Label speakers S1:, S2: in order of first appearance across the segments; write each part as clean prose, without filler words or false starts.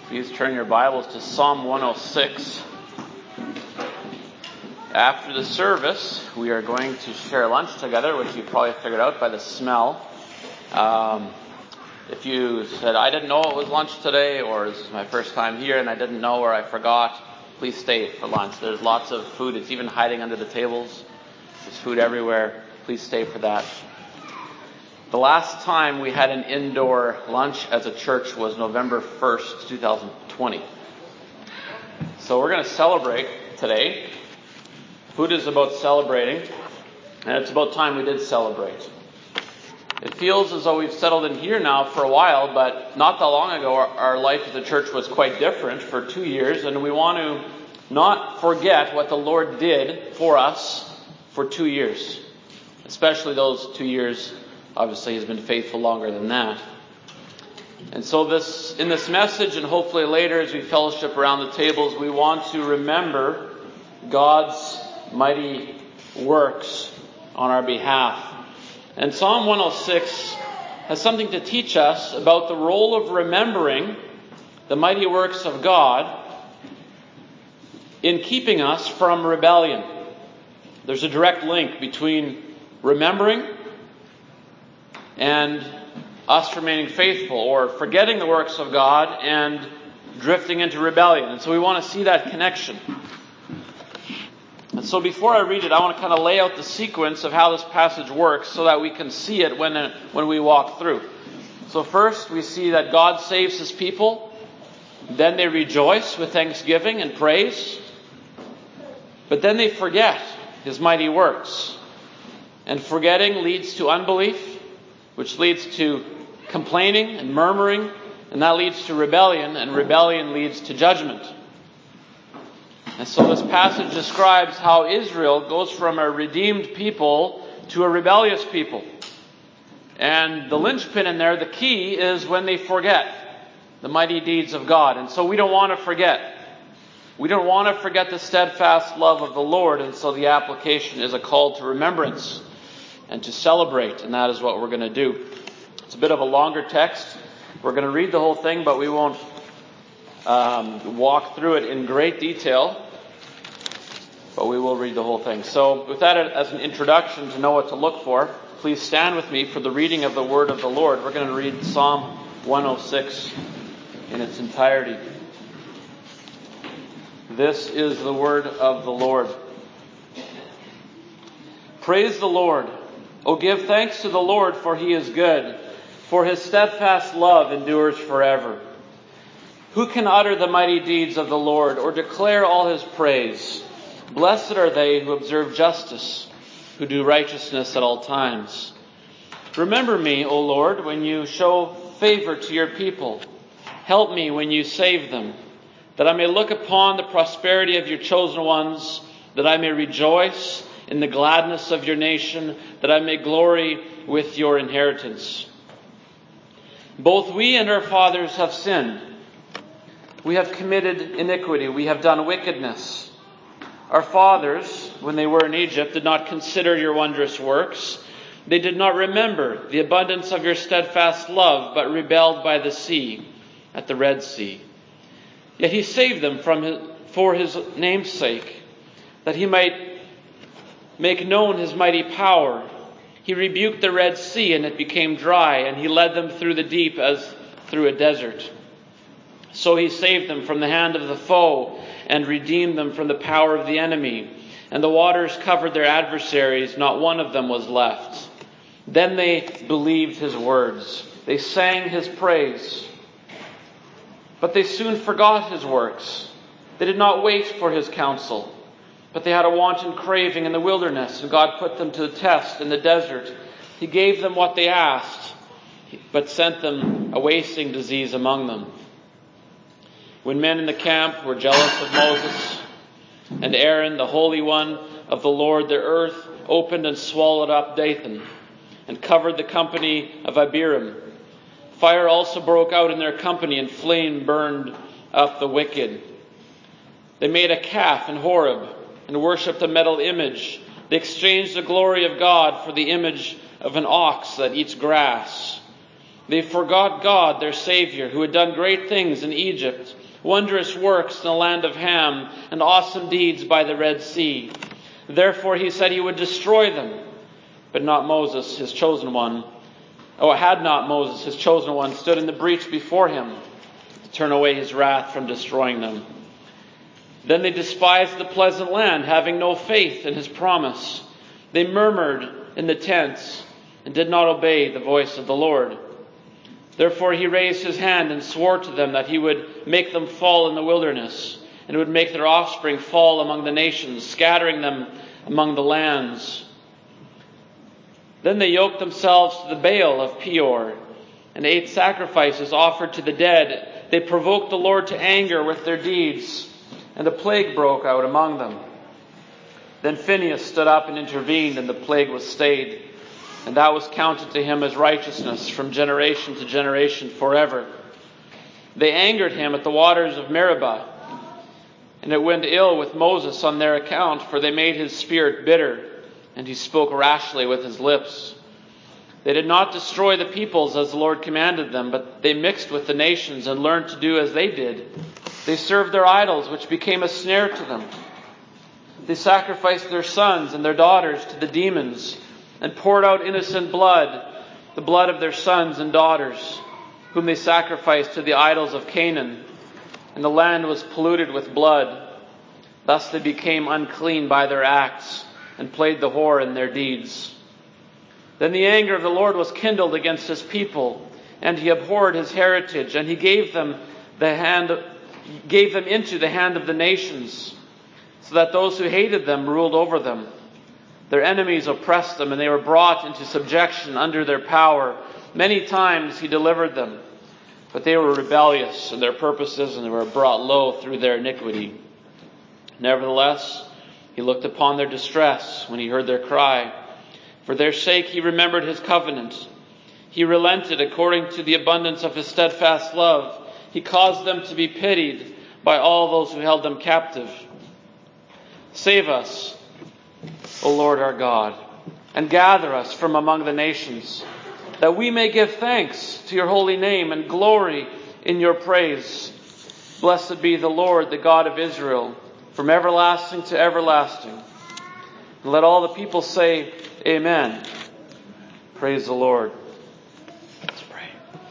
S1: Please turn your Bibles to Psalm 106. After the service, we are going to share lunch together, which you probably figured out by the smell. If you said, I didn't know it was lunch today, or this is my first time here and I didn't know or I forgot, please stay for lunch. There's lots of food. It's even hiding under the tables. There's food everywhere. Please stay for that. The last time we had an indoor lunch as a church was November 1st, 2020. So we're going to celebrate today. Food is about celebrating, and it's about time we did celebrate. It feels as though we've settled in here now for a while, but not that long ago our life as a church was quite different for 2 years, and we want to not forget what the Lord did for us for 2 years. Especially those 2 years. Obviously, He's been faithful longer than that. And so in this message, and hopefully later as we fellowship around the tables, we want to remember God's mighty works on our behalf. And Psalm 106 has something to teach us about the role of remembering the mighty works of God in keeping us from rebellion. There's a direct link between remembering and us remaining faithful, or forgetting the works of God and drifting into rebellion. And so we want to see that connection. And so before I read it, I want to kind of lay out the sequence of how this passage works so that we can see it when we walk through. So first, we see that God saves His people. Then they rejoice with thanksgiving and praise. But then they forget His mighty works. And forgetting leads to unbelief, which leads to complaining and murmuring, and that leads to rebellion, and rebellion leads to judgment. And so this passage describes how Israel goes from a redeemed people to a rebellious people. And the linchpin in there, the key, is when they forget the mighty deeds of God. And so we don't want to forget. We don't want to forget the steadfast love of the Lord, and so the application is a call to remembrance and to celebrate, and that is what we're going to do. It's a bit of a longer text. We're going to read the whole thing, but we won't walk through it in great detail, but we will read the whole thing. So with that as an introduction to know what to look for, please stand with me for the reading of the word of the Lord. We're going to read Psalm 106 in its entirety. This is the word of the Lord. Praise the Lord. Oh, give thanks to the Lord, for He is good, for His steadfast love endures forever. Who can utter the mighty deeds of the Lord, or declare all His praise? Blessed are they who observe justice, who do righteousness at all times. Remember me, O Lord, when you show favor to your people. Help me when you save them, that I may look upon the prosperity of your chosen ones, that I may rejoice in the gladness of your nation, that I may glory with your inheritance. Both we and our fathers have sinned. We have committed iniquity. We have done wickedness. Our fathers, when they were in Egypt, did not consider your wondrous works. They did not remember the abundance of your steadfast love, but rebelled by the sea, at the Red Sea. Yet He saved them for His name's sake, that He might make known His mighty power. He rebuked the Red Sea, and it became dry, and He led them through the deep as through a desert. So He saved them from the hand of the foe, and redeemed them from the power of the enemy. And the waters covered their adversaries, not one of them was left. Then they believed His words. They sang His praise. But they soon forgot His works. They did not wait for His counsel, but they had a wanton craving in the wilderness, and God put them to the test in the desert. He gave them what they asked, but sent them a wasting disease among them. When men in the camp were jealous of Moses and Aaron, the Holy One of the Lord, the earth opened and swallowed up Dathan, and covered the company of Abiram. Fire also broke out in their company, and flame burned up the wicked. They made a calf in Horeb, and worshipped a metal image. They exchanged the glory of God for the image of an ox that eats grass. They forgot God, their Savior, who had done great things in Egypt, wondrous works in the land of Ham, and awesome deeds by the Red Sea. Therefore he said he would destroy them. But not Moses, his chosen one. Had not Moses, his chosen one, stood in the breach before him to turn away his wrath from destroying them. Then they despised the pleasant land, having no faith in his promise. They murmured in the tents and did not obey the voice of the Lord. Therefore he raised his hand and swore to them that he would make them fall in the wilderness, and would make their offspring fall among the nations, scattering them among the lands. Then they yoked themselves to the Baal of Peor, and ate sacrifices offered to the dead. They provoked the Lord to anger with their deeds, and a plague broke out among them. Then Phinehas stood up and intervened, and the plague was stayed. And that was counted to him as righteousness from generation to generation forever. They angered him at the waters of Meribah, and it went ill with Moses on their account, for they made his spirit bitter, and he spoke rashly with his lips. They did not destroy the peoples as the Lord commanded them, but they mixed with the nations and learned to do as they did. They served their idols, which became a snare to them. They sacrificed their sons and their daughters to the demons, and poured out innocent blood, the blood of their sons and daughters, whom they sacrificed to the idols of Canaan. And the land was polluted with blood. Thus they became unclean by their acts, and played the whore in their deeds. Then the anger of the Lord was kindled against his people, and he abhorred his heritage, and he gave them into the hand of the nations, so that those who hated them ruled over them. Their enemies oppressed them, and they were brought into subjection under their power. Many times he delivered them, but they were rebellious in their purposes, and they were brought low through their iniquity. Nevertheless, he looked upon their distress when he heard their cry. For their sake he remembered his covenant. He relented according to the abundance of his steadfast love. He caused them to be pitied by all those who held them captive. Save us, O Lord our God, and gather us from among the nations, that we may give thanks to your holy name and glory in your praise. Blessed be the Lord, the God of Israel, from everlasting to everlasting. And let all the people say, Amen. Praise the Lord. Let's pray.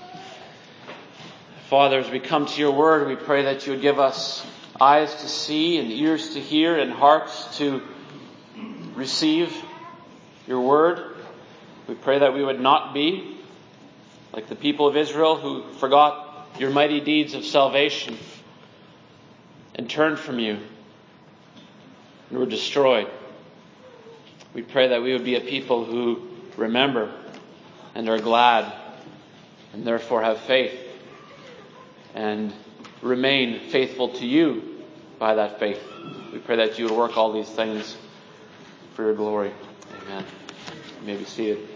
S1: Father, as we come to your word, we pray that you would give us eyes to see and ears to hear and hearts to receive your word. We pray that we would not be like the people of Israel who forgot your mighty deeds of salvation and turned from you and were destroyed. We pray that we would be a people who remember and are glad and therefore have faith and remain faithful to you by that faith. We pray that you would work all these things for your glory. Amen. You may be seated.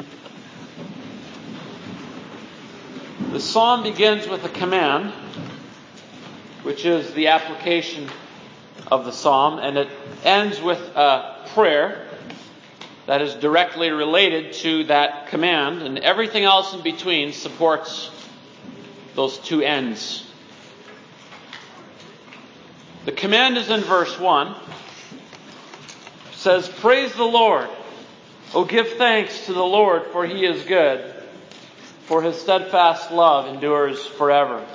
S1: The psalm begins with a command, which is the application of the psalm, and it ends with a prayer that is directly related to that command, and everything else in between supports those two ends. The command is in verse 1. It says, Praise the Lord. O give thanks to the Lord, for he is good, for his steadfast love endures forever.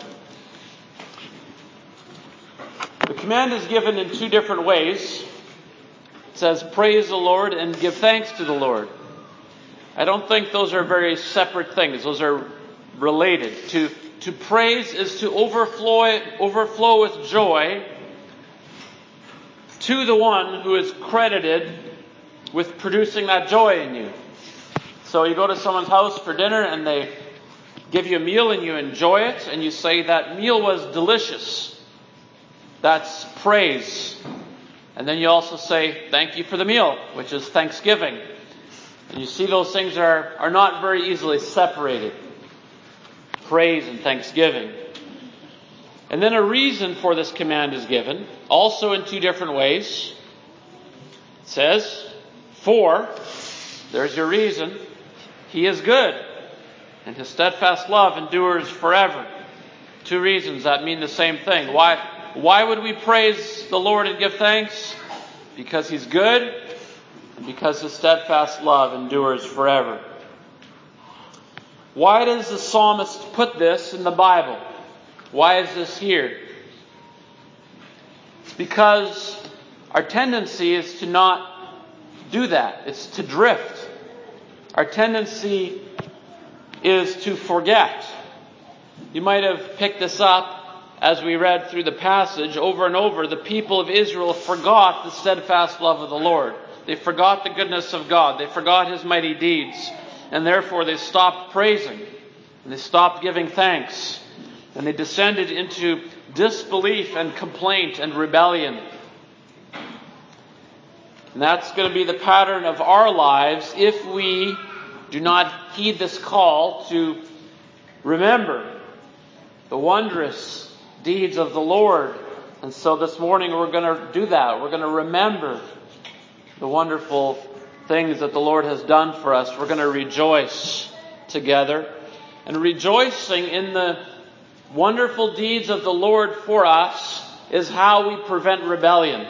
S1: The command is given in two different ways. It says, praise the Lord and give thanks to the Lord. I don't think those are very separate things. Those are related. To praise is to overflow with joy to the one who is credited with producing that joy in you. So you go to someone's house for dinner and they give you a meal and you enjoy it and you say that meal was delicious. That's praise. And then you also say thank you for the meal, which is thanksgiving. And you see those things are not very easily separated. Praise and thanksgiving. And then a reason for this command is given, also in two different ways. It says, for, there's your reason, he is good. And His steadfast love endures forever. Two reasons that mean the same thing. Why would we praise the Lord and give thanks? Because He's good, and because His steadfast love endures forever. Why does the psalmist put this in the Bible? Why is this here? It's because our tendency is to not do that. It's to drift. Our tendency is to forget. You might have picked this up as we read through the passage over and over. The people of Israel forgot the steadfast love of the Lord. They forgot the goodness of God. They forgot His mighty deeds. And therefore they stopped praising. And they stopped giving thanks. And they descended into disbelief and complaint and rebellion. And that's going to be the pattern of our lives if we do not heed this call to remember the wondrous deeds of the Lord. And so this morning we're going to do that. We're going to remember the wonderful things that the Lord has done for us. We're going to rejoice together. And rejoicing in the wonderful deeds of the Lord for us is how we prevent rebellion.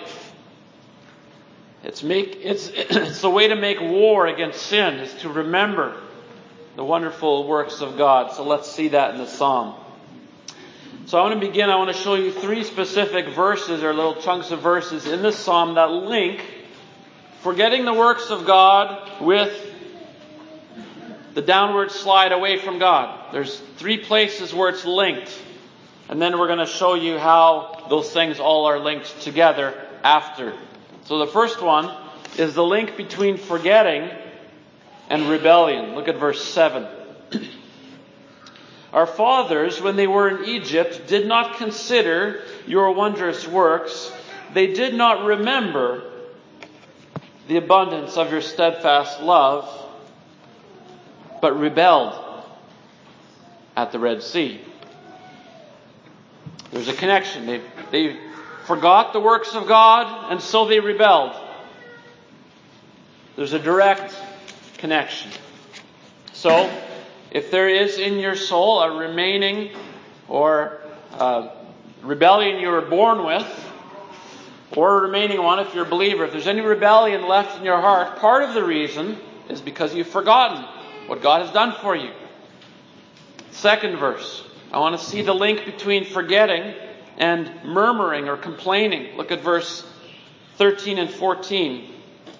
S1: It's the way to make war against sin, is to remember the wonderful works of God. So let's see that in the psalm. So I want to show you 3 specific verses, or little chunks of verses in this psalm that link forgetting the works of God with the downward slide away from God. There's 3 places where it's linked. And then we're going to show you how those things all are linked together after. So the first one is the link between forgetting and rebellion. Look at verse 7. Our fathers, when they were in Egypt, did not consider your wondrous works. They did not remember the abundance of your steadfast love, but rebelled at the Red Sea. There's a connection. They forgot the works of God, and so they rebelled. There's a direct connection. So, if there is in your soul a remaining or rebellion you were born with, or a remaining one if you're a believer, if there's any rebellion left in your heart, part of the reason is because you've forgotten what God has done for you. Second verse. I want to see the link between forgetting and murmuring or complaining. Look at verse 13 and 14.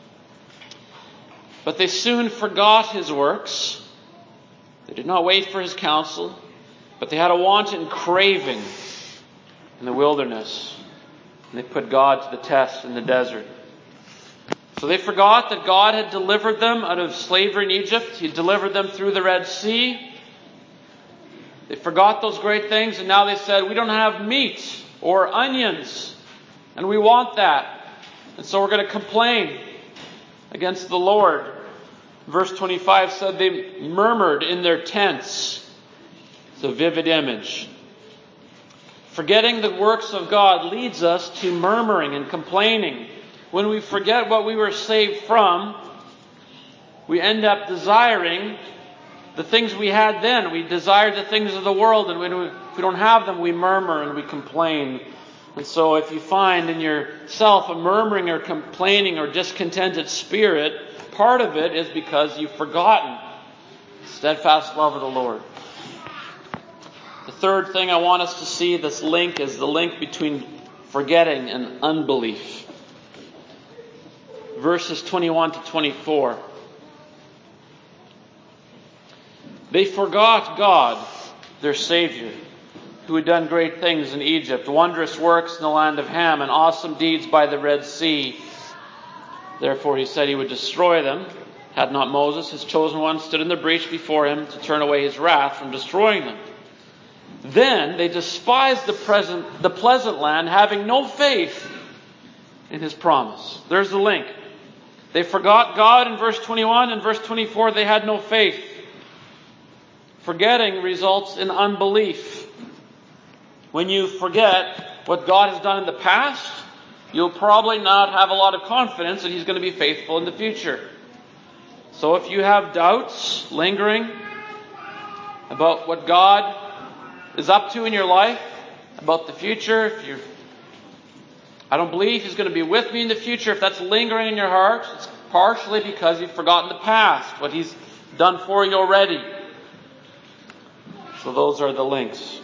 S1: But they soon forgot His works. They did not wait for His counsel, but they had a wanton craving in the wilderness. And they put God to the test in the desert. So they forgot that God had delivered them out of slavery in Egypt. He delivered them through the Red Sea. They forgot those great things, and now they said, we don't have meat or onions, and we want that. And so we're going to complain against the Lord. Verse 25 said they murmured in their tents. It's a vivid image. Forgetting the works of God leads us to murmuring and complaining. When we forget what we were saved from, we end up desiring the things we had then. We desire the things of the world, and if we don't have them, we murmur and we complain. And so if you find in yourself a murmuring or complaining or discontented spirit, part of it is because you've forgotten the steadfast love of the Lord. The third thing I want us to see, this link, is the link between forgetting and unbelief. Verses 21 to 24. They forgot God, their Savior, who had done great things in Egypt, wondrous works in the land of Ham, and awesome deeds by the Red Sea. Therefore He said He would destroy them. Had not Moses, His chosen one, stood in the breach before Him to turn away His wrath from destroying them. Then they despised the pleasant land, having no faith in His promise. There's the link. They forgot God in verse 21. In verse 24, they had no faith. Forgetting results in unbelief. When you forget what God has done in the past, you'll probably not have a lot of confidence that He's going to be faithful in the future. So if you have doubts lingering, about what God is up to in your life, about the future. I don't believe He's going to be with me in the future. If that's lingering in your heart, it's partially because you've forgotten the past, what He's done for you already. So those are the links.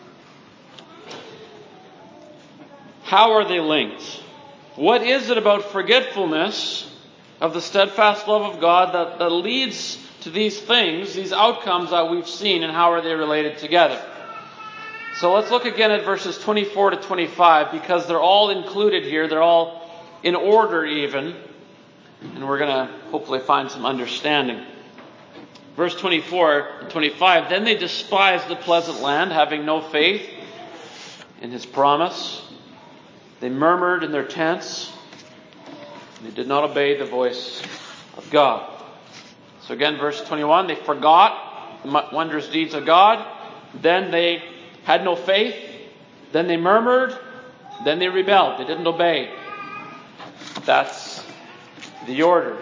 S1: How are they linked? What is it about forgetfulness of the steadfast love of God that leads to these things, these outcomes that we've seen, and how are they related together? So let's look again at verses 24 to 25, because they're all included here. They're all in order even. And we're going to hopefully find some understanding. Verse 24 and 25, then they despised the pleasant land, having no faith in His promise. They murmured in their tents. They did not obey the voice of God. So again, verse 21, they forgot the wondrous deeds of God. Then they had no faith. Then they murmured. Then they rebelled. They didn't obey. That's the order.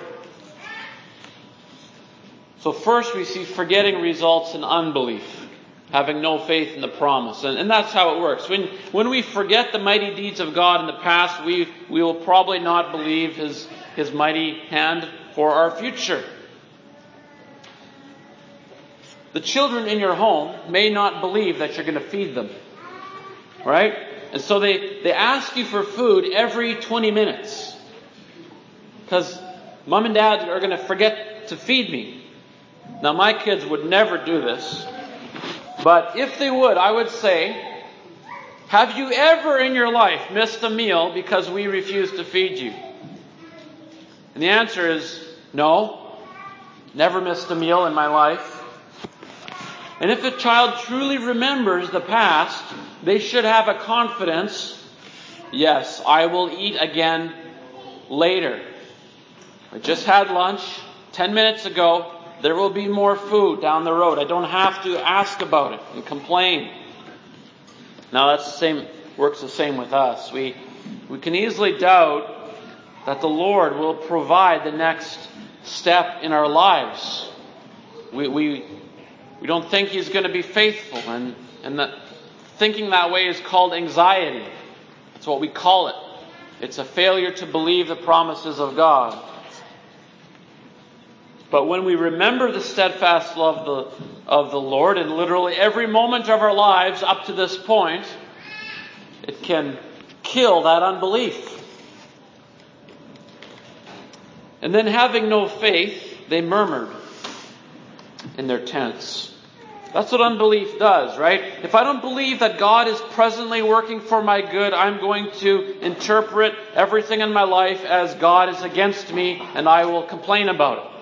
S1: So first we see forgetting results in unbelief, having no faith in the promise. And that's how it works. When we forget the mighty deeds of God in the past, we will probably not believe His mighty hand for our future. The children in your home may not believe that you're going to feed them. Right? And so they ask you for food every 20 minutes. Because Mom and Dad are going to forget to feed me. Now my kids would never do this. But if they would, I would say, have you ever in your life missed a meal because we refused to feed you? And the answer is no. Never missed a meal in my life. And if a child truly remembers the past, they should have a confidence, yes, I will eat again later. I just had lunch 10 minutes ago. There will be more food down the road. I don't have to ask about it and complain. Now works the same with us. We can easily doubt that the Lord will provide the next step in our lives. We don't think He's going to be faithful, and that thinking that way is called anxiety. That's what we call it. It's a failure to believe the promises of God. But when we remember the steadfast love of the Lord in literally every moment of our lives up to this point, it can kill that unbelief. And then having no faith, they murmured in their tents. That's what unbelief does, right? If I don't believe that God is presently working for my good, I'm going to interpret everything in my life as God is against me, and I will complain about it.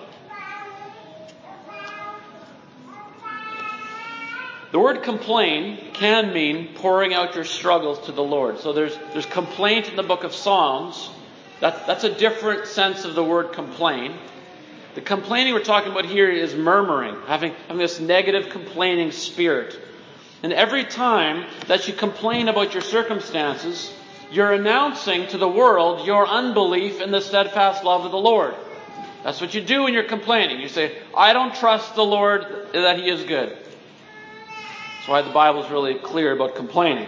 S1: The word complain can mean pouring out your struggles to the Lord. So there's complaint in the book of Psalms. That's a different sense of the word complain. The complaining we're talking about here is murmuring, having this negative complaining spirit. And every time that you complain about your circumstances, you're announcing to the world your unbelief in the steadfast love of the Lord. That's what you do when you're complaining. You say, I don't trust the Lord that He is good. That's why the Bible is really clear about complaining.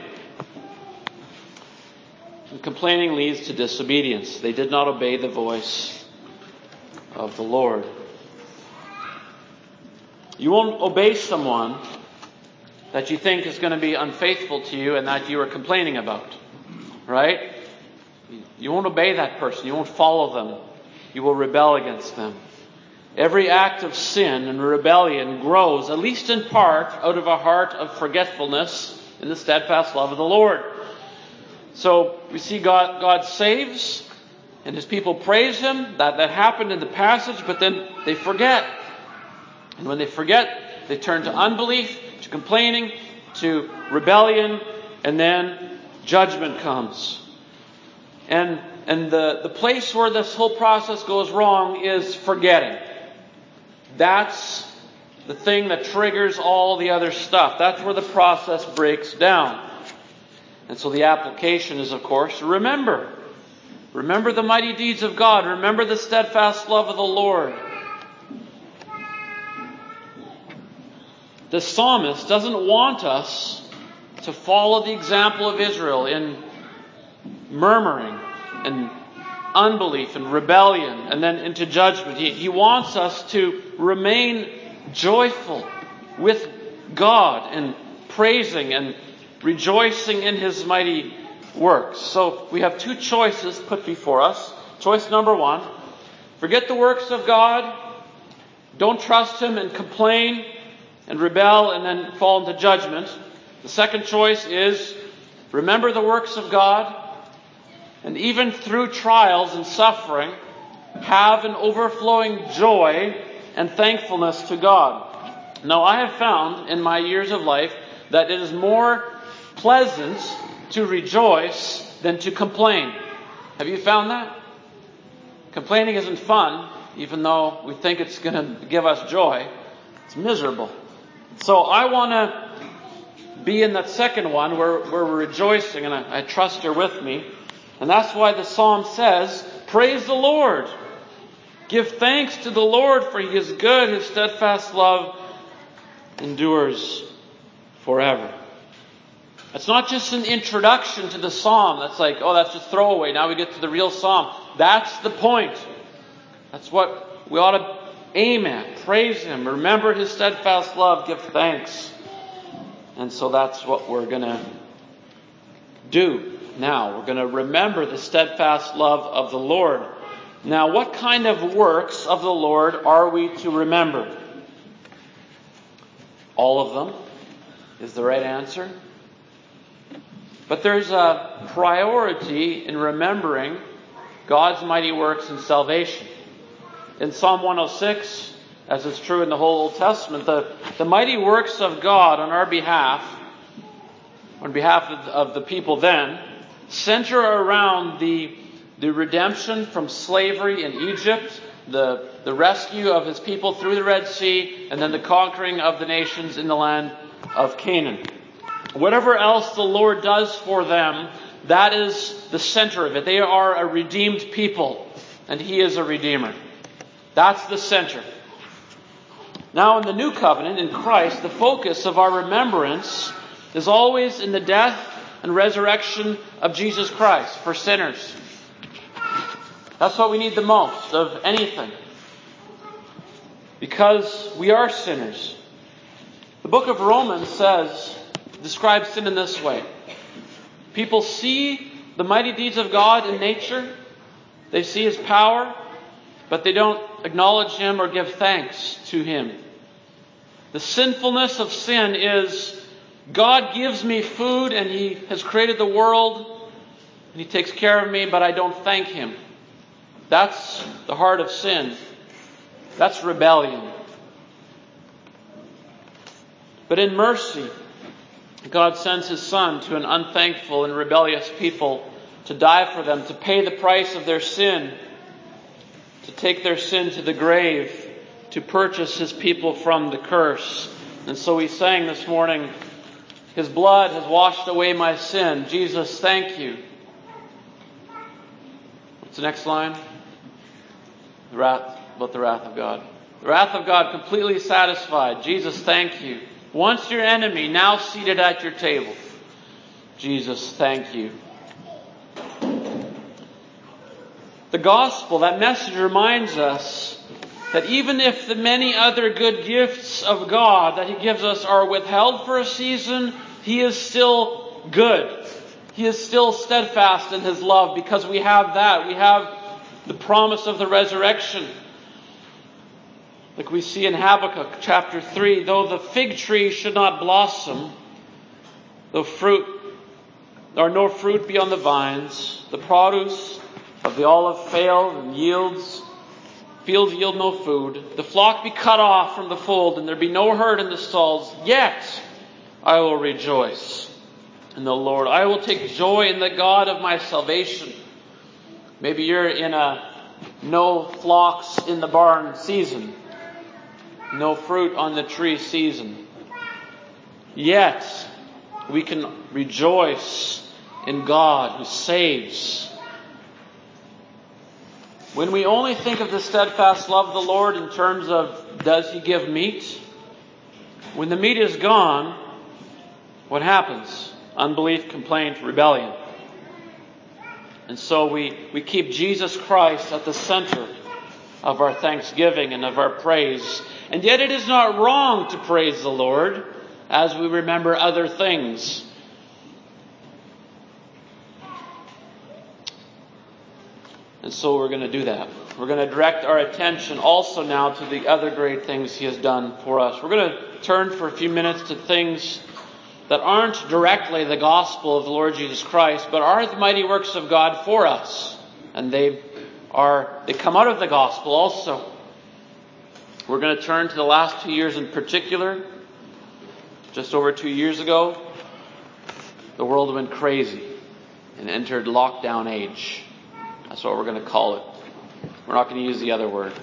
S1: And complaining leads to disobedience. They did not obey the voice of the Lord. You won't obey someone that you think is going to be unfaithful to you and that you are complaining about. Right? You won't obey that person. You won't follow them. You will rebel against them. Every act of sin and rebellion grows, at least in part, out of a heart of forgetfulness in the steadfast love of the Lord. So we see God saves, and His people praise Him. That happened in the passage, but then they forget. And when they forget, they turn to unbelief, to complaining, to rebellion, and then judgment comes. And the place where this whole process goes wrong is forgetting. That's the thing that triggers all the other stuff. That's where the process breaks down. And so the application is, of course, remember. Remember the mighty deeds of God. Remember the steadfast love of the Lord. the psalmist doesn't want us to follow the example of Israel in murmuring and unbelief and rebellion and then into judgment. He wants us to remain joyful with God and praising and rejoicing in His mighty works. So we have two choices put before us. Choice number one, forget the works of God, don't trust Him and complain and rebel and then fall into judgment. The second choice is remember the works of God, and even through trials and suffering, have an overflowing joy and thankfulness to God. Now, I have found in my years of life that it is more pleasant to rejoice than to complain. Have you found that? Complaining isn't fun, even though we think it's going to give us joy. It's miserable. So I want to be in that second one where we're rejoicing, and I trust you're with me. And that's why the psalm says, praise the Lord. Give thanks to the Lord, for He is good. His steadfast love endures forever. It's not just an introduction to the psalm. That's like, oh, that's just throwaway. Now we get to the real psalm. That's the point. That's what we ought to aim at. Praise Him. Remember His steadfast love. Give thanks. And so that's what we're going to do now. We're going to remember the steadfast love of the Lord. Now, what kind of works of the Lord are we to remember? All of them is the right answer. But there's a priority in remembering God's mighty works in salvation. In Psalm 106, as is true in the whole Old Testament, the mighty works of God on our behalf, on behalf of the people then, center around the redemption from slavery in Egypt, the rescue of His people through the Red Sea, and then the conquering of the nations in the land of Canaan. Whatever else the Lord does for them, that is the center of it. They are a redeemed people, and He is a redeemer. That's the center. Now in the new covenant, in Christ, the focus of our remembrance is always in the death and resurrection of Jesus Christ for sinners. That's what we need the most of anything, because we are sinners. The book of Romans describes sin in this way. People see the mighty deeds of God in nature. They see His power, but they don't acknowledge Him or give thanks to Him. The sinfulness of sin is, God gives me food and He has created the world and He takes care of me, but I don't thank Him. That's the heart of sin. That's rebellion. But in mercy, God sends His Son to an unthankful and rebellious people to die for them, to pay the price of their sin, to take their sin to the grave, to purchase His people from the curse. And so we sang this morning, His blood has washed away my sin. Jesus, thank you. What's the next line? The wrath of God. The wrath of God completely satisfied. Jesus, thank you. Once your enemy, now seated at your table. Jesus, thank you. The gospel, that message reminds us that even if the many other good gifts of God that He gives us are withheld for a season, He is still good. He is still steadfast in His love, because we have that. We have the promise of the resurrection. Like we see in Habakkuk chapter 3, though the fig tree should not blossom, though there are no fruit be on the vines, the produce of the olive fail and fields yield no food, the flock be cut off from the fold, and there be no herd in the stalls, yet I will rejoice in the Lord. I will take joy in the God of my salvation. Maybe you're in a no flocks in the barn season. No fruit on the tree season. Yet, we can rejoice in God who saves. When we only think of the steadfast love of the Lord in terms of, does He give meat? When the meat is gone, what happens? Unbelief, complaint, rebellion. And so we keep Jesus Christ at the center of our thanksgiving and of our praise. And yet it is not wrong to praise the Lord as we remember other things. And so we're going to do that. We're going to direct our attention also now to the other great things He has done for us. We're going to turn for a few minutes to things that aren't directly the gospel of the Lord Jesus Christ, but are the mighty works of God for us. And they come out of the gospel also. We're going to turn to the last 2 years in particular. Just over 2 years ago, the world went crazy and entered lockdown age. That's what we're going to call it. We're not going to use the other word.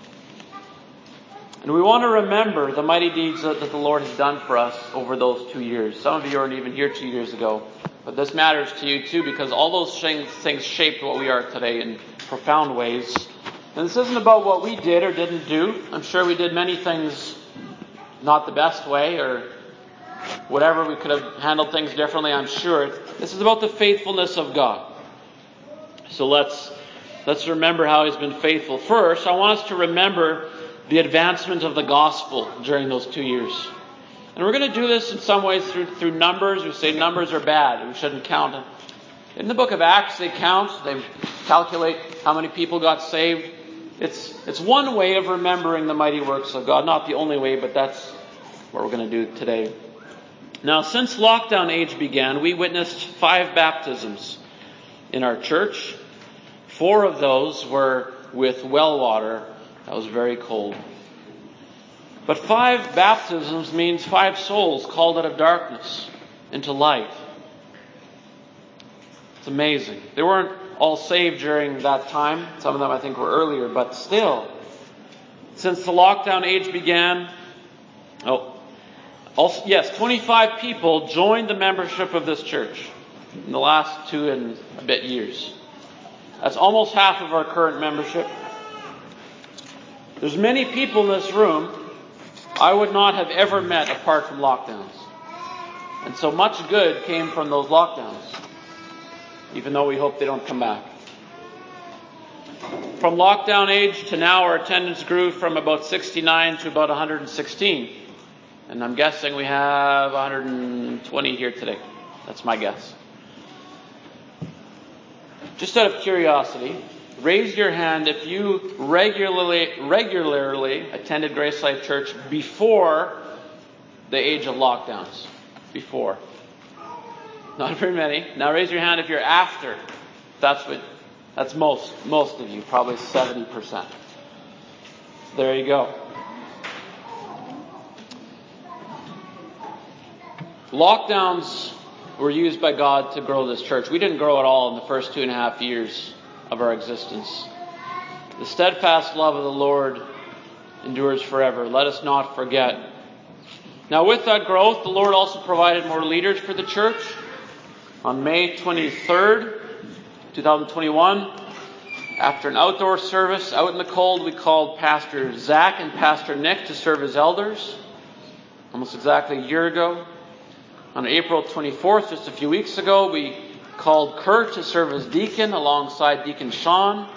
S1: And we want to remember the mighty deeds that the Lord has done for us over those 2 years. Some of you aren't even here 2 years ago. But this matters to you too, because all those things shaped what we are today in profound ways. And this isn't about what we did or didn't do. I'm sure we did many things not the best way, or whatever. We could have handled things differently, I'm sure. This is about the faithfulness of God. So let's remember how He's been faithful. First, I want us to remember the advancement of the gospel during those 2 years. And we're going to do this in some ways through numbers. We say numbers are bad. We shouldn't count them. In the book of Acts, they count. They calculate how many people got saved. It's one way of remembering the mighty works of God. Not the only way, but that's what we're going to do today. Now, since lockdown age began, we witnessed 5 baptisms in our church. 4 of those were with well water. That was very cold. But 5 baptisms means 5 souls called out of darkness into light. It's amazing. They weren't all saved during that time. Some of them I think were earlier, but still. Since the lockdown age began, 25 people joined the membership of this church in the last 2 and a bit years. That's almost half of our current membership. There's many people in this room I would not have ever met apart from lockdowns. And so much good came from those lockdowns, even though we hope they don't come back. From lockdown age to now, our attendance grew from about 69 to about 116. And I'm guessing we have 120 here today. That's my guess. Just out of curiosity, raise your hand if you regularly attended Grace Life Church before the age of lockdowns. Before. Not very many. Now raise your hand if you're after. That's most of you, probably 70%. There you go. Lockdowns were used by God to grow this church. We didn't grow at all in the first 2.5 years of our existence. The steadfast love of the Lord endures forever. Let us not forget. Now with that growth, the Lord also provided more leaders for the church. On May 23rd, 2021, after an outdoor service out in the cold, we called Pastor Zach and Pastor Nick to serve as elders. Almost exactly a year ago. On April 24th, just a few weeks ago, we called Kurt to serve as deacon alongside Deacon Sean.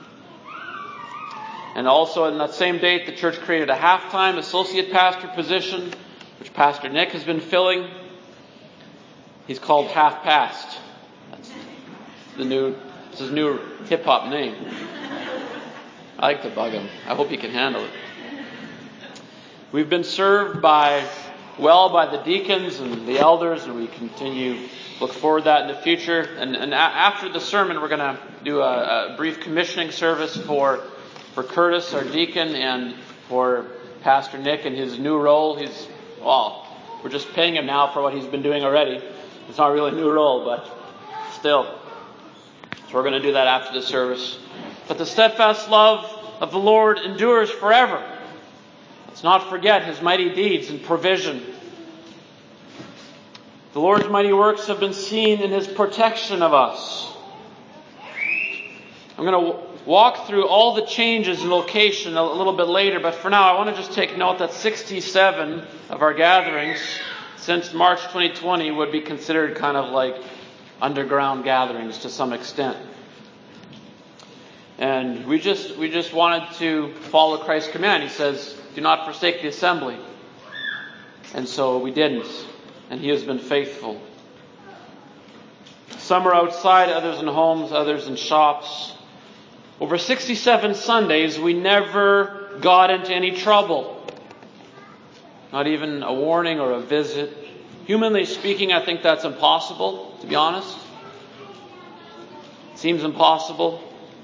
S1: And also on that same date, the church created a half-time associate pastor position, which Pastor Nick has been filling. He's called Half Past. That's his new hip-hop name. I like to bug him. I hope he can handle it. We've been served by the deacons and the elders, and we look forward to that in the future. And after the sermon, we're going to do a brief commissioning service for Curtis, our deacon, and for Pastor Nick in his new role. We're just paying him now for what he's been doing already. It's not really a new role, but still. So we're going to do that after the service. But the steadfast love of the Lord endures forever. Let's not forget His mighty deeds and provision. The Lord's mighty works have been seen in His protection of us. I'm going to walk through all the changes in location a little bit later, but for now I want to just take note that 67 of our gatherings since March 2020 would be considered kind of like underground gatherings to some extent. And we just wanted to follow Christ's command. He says, do not forsake the assembly. And so we didn't. And He has been faithful. Some are outside, others in homes, others in shops. Over 67 Sundays, we never got into any trouble. Not even a warning or a visit. Humanly speaking, I think that's impossible, to be honest. Seems impossible.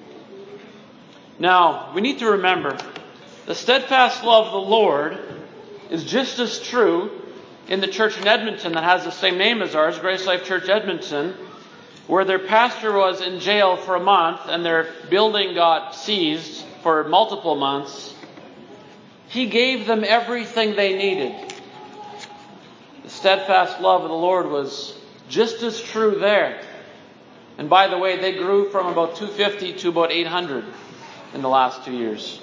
S1: Now, we need to remember, the steadfast love of the Lord is just as true in the church in Edmonton that has the same name as ours, Grace Life Church Edmonton, where their pastor was in jail for a month and their building got seized for multiple months. He gave them everything they needed. The steadfast love of the Lord was just as true there. And by the way, they grew from about 250 to about 800 in the last 2 years.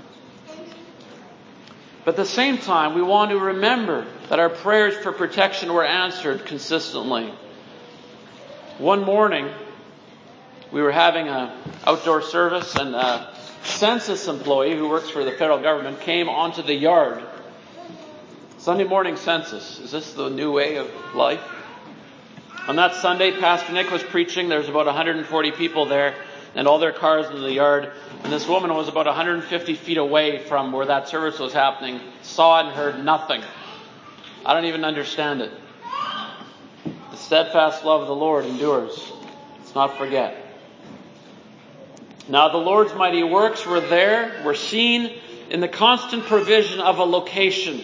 S1: But at the same time, we want to remember that our prayers for protection were answered consistently. One morning, we were having an outdoor service, and a census employee who works for the federal government came onto the yard. Sunday morning census. Is this the new way of life? On that Sunday, Pastor Nick was preaching. There's about 140 people there, and all their cars in the yard. And this woman was about 150 feet away from where that service was happening, saw and heard nothing. I don't even understand it. The steadfast love of the Lord endures. Let's not forget. Now the Lord's mighty works were seen in the constant provision of a location.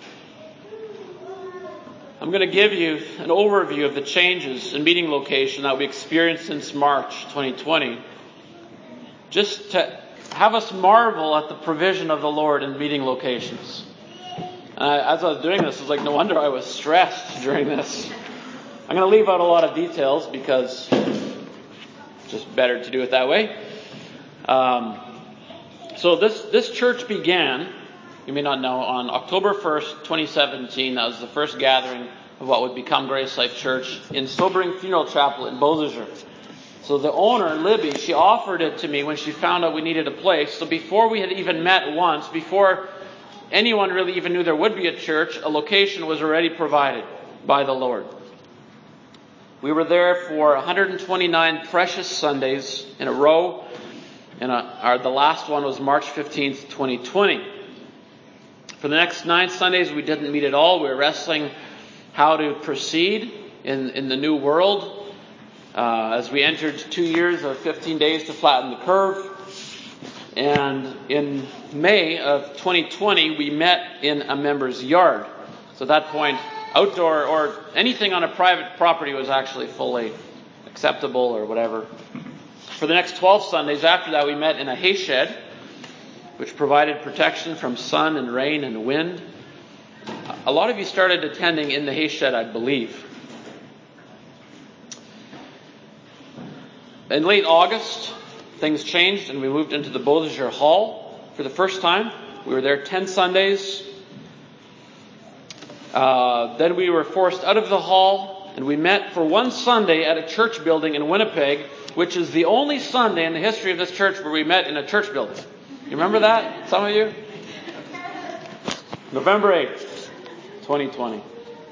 S1: I'm going to give you an overview of the changes in meeting location that we experienced since March 2020. Just to have us marvel at the provision of the Lord in meeting locations. As I was doing this, I was like, no wonder I was stressed during this. I'm going to leave out a lot of details because it's just better to do it that way. So this church began, you may not know, on October 1st, 2017. That was the first gathering of what would become Grace Life Church in Sobering Funeral Chapel in Beausejour. So the owner, Libby, she offered it to me when she found out we needed a place. So before we had even met once, before anyone really even knew there would be a church, a location was already provided by the Lord. We were there for 129 precious Sundays in a row, and the last one was March 15th, 2020. For the next 9 Sundays, we didn't meet at all. We were wrestling how to proceed in the new world as we entered 2 years of 15 days to flatten the curve. And in May of 2020, we met in a member's yard. So at that point, outdoor or anything on a private property was actually fully acceptable or whatever. For the next 12 Sundays after that, we met in a hay shed, which provided protection from sun and rain and wind. A lot of you started attending in the hay shed, I believe. In late August, things changed and we moved into the Beausejour Hall for the first time. We were there 10 Sundays. Then we were forced out of the hall and we met for one Sunday at a church building in Winnipeg, which is the only Sunday in the history of this church where we met in a church building. You remember that? Some of you? November 8th, 2020.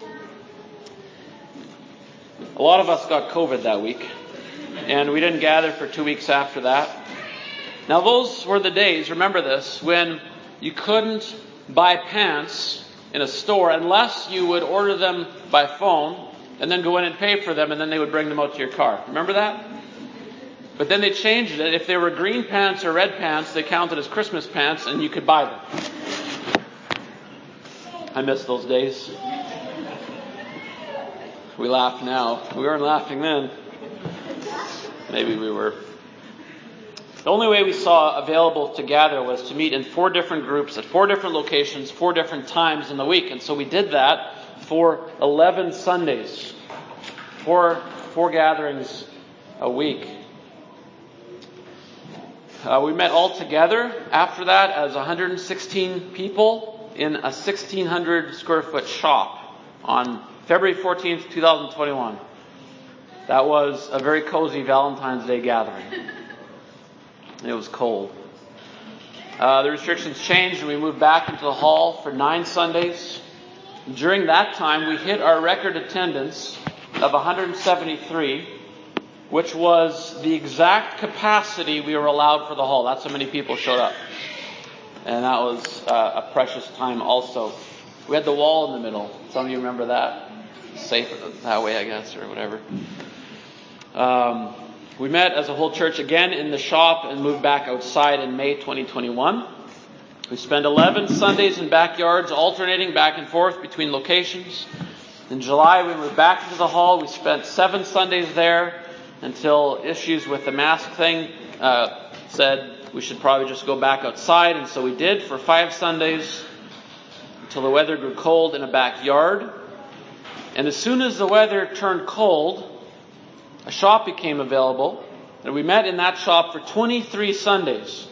S1: A lot of us got COVID that week, and we didn't gather for 2 weeks after that. Now those were the days, remember this, when you couldn't buy pants in a store unless you would order them by phone and then go in and pay for them, and then they would bring them out to your car. Remember that? But then they changed it. If they were green pants or red pants, they counted as Christmas pants and you could buy them. I miss those days. We laugh now. We weren't laughing then. Maybe we were. The only way we saw available to gather was to meet in 4 different groups at 4 different locations, 4 different times in the week. And so we did that for 11 Sundays. 4 gatherings a week. We met all together after that as 116 people in a 1,600 square foot shop on February 14th, 2021. That was a very cozy Valentine's Day gathering. It was cold. The restrictions changed and we moved back into the hall for 9 Sundays. During that time, we hit our record attendance of 173, which was the exact capacity we were allowed for the hall. That's how many people showed up. And that was a precious time also. We had the wall in the middle. Some of you remember that. Safer that way, I guess, or whatever. We met as a whole church again in the shop and moved back outside in May 2021. We spent 11 Sundays in backyards, alternating back and forth between locations. In July, we moved back into the hall. We spent 7 Sundays there until issues with the mask thing said we should probably just go back outside. And so we did for 5 Sundays until the weather grew cold in a backyard. And as soon as the weather turned cold, a shop became available. And we met in that shop for 23 Sundays.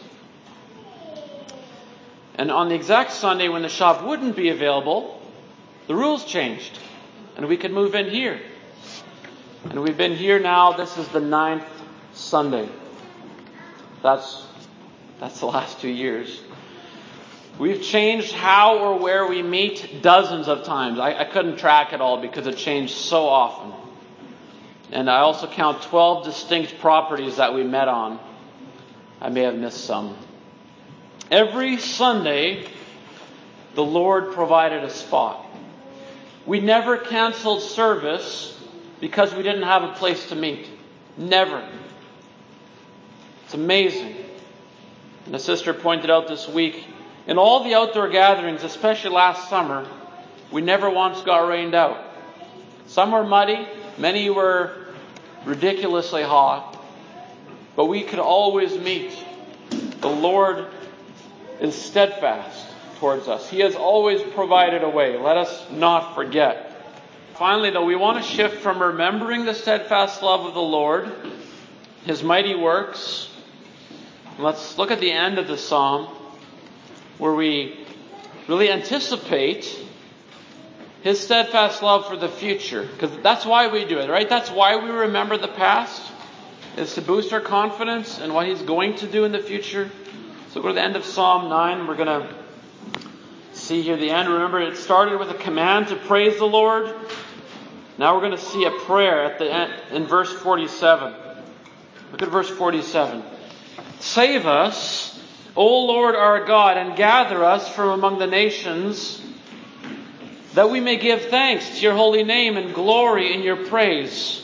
S1: And on the exact Sunday when the shop wouldn't be available, the rules changed. And we could move in here. And we've been here now. This is the 9th Sunday. That's the last 2 years. We've changed how or where we meet dozens of times. I couldn't track it all because it changed so often. And I also count 12 distinct properties that we met on. I may have missed some. Every Sunday, the Lord provided a spot. We never canceled service because we didn't have a place to meet. Never. It's amazing. And a sister pointed out this week, in all the outdoor gatherings, especially last summer, we never once got rained out. Some were muddy, many were ridiculously hot, but we could always meet. The Lord is steadfast towards us. He has always provided a way. Let us not forget. Finally, though, we want to shift from remembering the steadfast love of the Lord, His mighty works. Let's look at the end of the psalm where we really anticipate His steadfast love for the future. Because that's why we do it, right? That's why we remember the past, is to boost our confidence in what He's going to do in the future. So go to the end of Psalm 9. We're going to see here the end. Remember, it started with a command to praise the Lord. Now we're going to see a prayer at the end in verse 47. Look at verse 47. Save us, O Lord our God, and gather us from among the nations, that we may give thanks to your holy name and glory in your praise.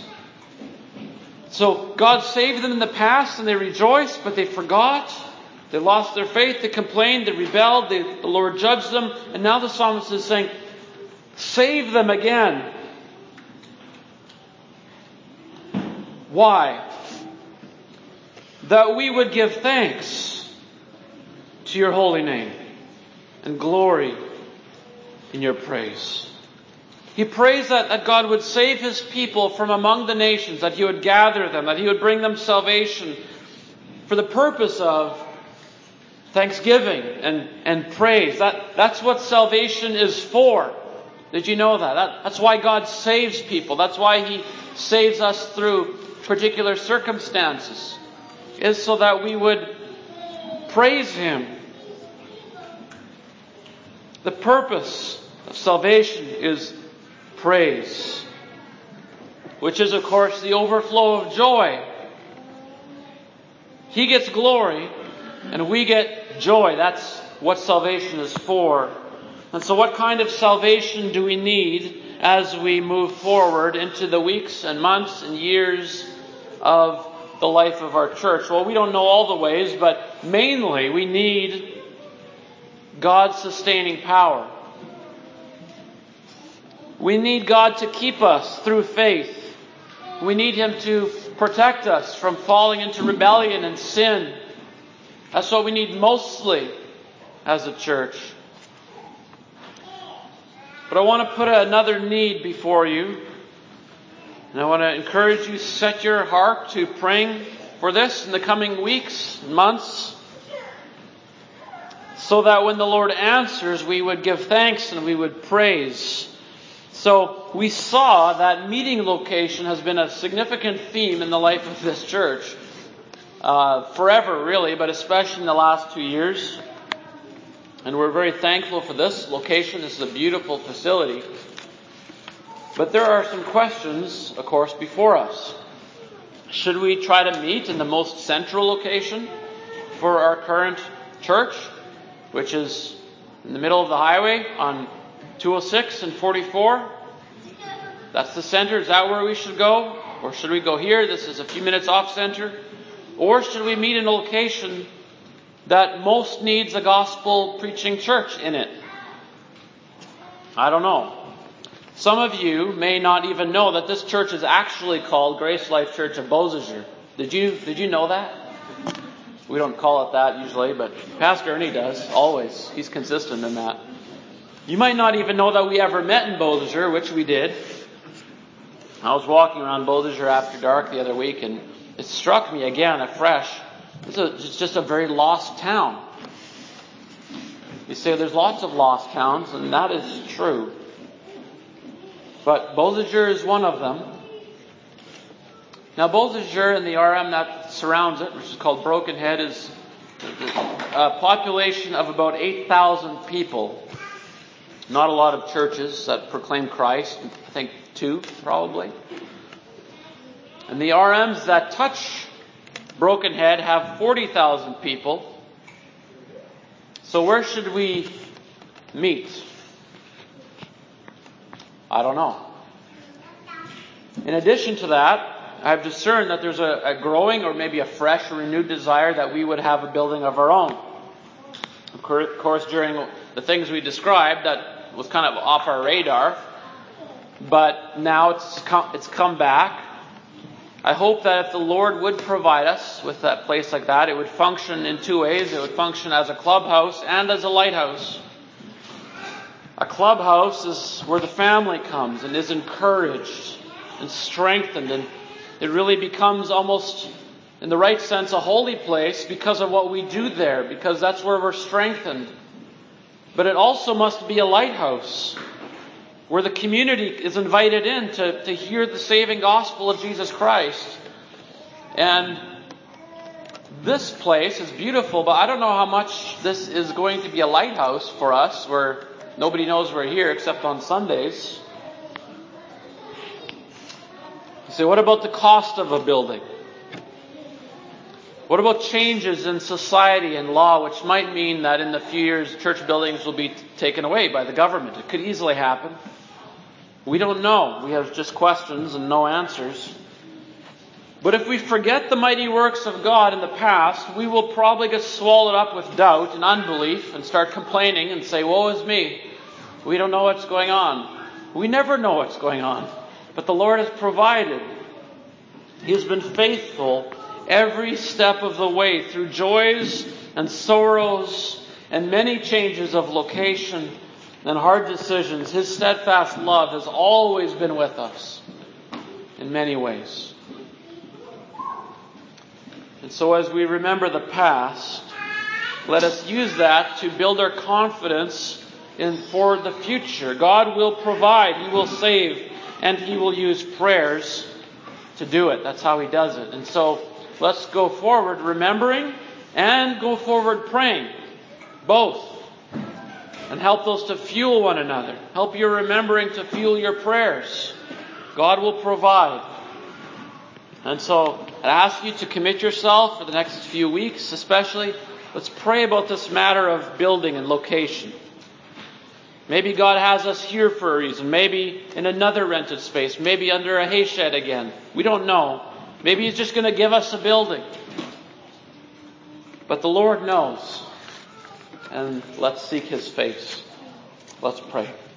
S1: So God saved them in the past and they rejoiced, but they forgot. They lost their faith, they complained, they rebelled, the Lord judged them. And now the psalmist is saying, save them again. Why? That we would give thanks to your holy name and glory in your praise. He prays that God would save His people from among the nations, that He would gather them, that He would bring them salvation for the purpose of thanksgiving and praise. That's what salvation is for. Did you know that? That's why God saves people. That's why He saves us through particular circumstances. Is so that we would praise Him. The purpose of salvation is praise, which is, of course, the overflow of joy. He gets glory, and we get joy. That's what salvation is for. And so what kind of salvation do we need as we move forward into the weeks and months and years of the life of our church? Well, we don't know all the ways, but mainly we need God's sustaining power. We need God to keep us through faith. We need Him to protect us from falling into rebellion and sin. That's what we need mostly as a church. But I want to put another need before you. And I want to encourage you to set your heart to praying for this in the coming weeks, months, so that when the Lord answers, we would give thanks and we would praise. So we saw that meeting location has been a significant theme in the life of this church. Forever, really, but especially in the last 2 years. And we're very thankful for this location. This is a beautiful facility. But there are some questions, of course, before us. Should we try to meet in the most central location for our current church, which is in the middle of the highway on 206 and 44? That's the center. Is that where we should go? Or should we go here? This is a few minutes off center. Or should we meet in a location that most needs a gospel preaching church in it? I don't know. Some of you may not even know that this church is actually called Grace Life Church of Beausejour. Did you know that? We don't call it that usually, but Pastor Ernie does, always. He's consistent in that. You might not even know that we ever met in Beausejour, which we did. I was walking around Beausejour after dark the other week, and it struck me again afresh. It's just a very lost town. You say there's lots of lost towns, and that is true. But Beausejour is one of them. Now, Beausejour and the RM that surrounds it, which is called Broken Head, is a population of about 8,000 people. Not a lot of churches that proclaim Christ. I think 2, probably. And the RMs that touch Broken Head have 40,000 people. So where should we meet? I don't know. In addition to that, I've discerned that there's a growing or maybe a fresh or renewed desire that we would have a building of our own. Of course, during the things we described, that was kind of off our radar. But now it's come back. I hope that if the Lord would provide us with that place like that, it would function in 2 ways. It would function as a clubhouse and as a lighthouse. A clubhouse is where the family comes and is encouraged and strengthened, and it really becomes almost, in the right sense, a holy place because of what we do there, because that's where we're strengthened. But it also must be a lighthouse, where the community is invited in to hear the saving gospel of Jesus Christ. And this place is beautiful, but I don't know how much this is going to be a lighthouse for us, where nobody knows we're here except on Sundays. You say, what about the cost of a building? What about changes in society and law, which might mean that in a few years church buildings will be taken away by the government? It could easily happen. We don't know. We have just questions and no answers. But if we forget the mighty works of God in the past, we will probably get swallowed up with doubt and unbelief and start complaining and say, woe is me. We don't know what's going on. We never know what's going on. But the Lord has provided. He has been faithful every step of the way through joys and sorrows and many changes of location and hard decisions. His steadfast love has always been with us in many ways. And so as we remember the past, let us use that to build our confidence for the future. God will provide, He will save, and He will use prayers to do it. That's how He does it. And so let's go forward remembering and go forward praying. Both. And help those to fuel one another. Help your remembering to fuel your prayers. God will provide. And so I ask you to commit yourself for the next few weeks especially. Let's pray about this matter of building and location. Maybe God has us here for a reason. Maybe in another rented space. Maybe under a hay shed again. We don't know. Maybe He's just going to give us a building. But the Lord knows. And let's seek His face. Let's pray.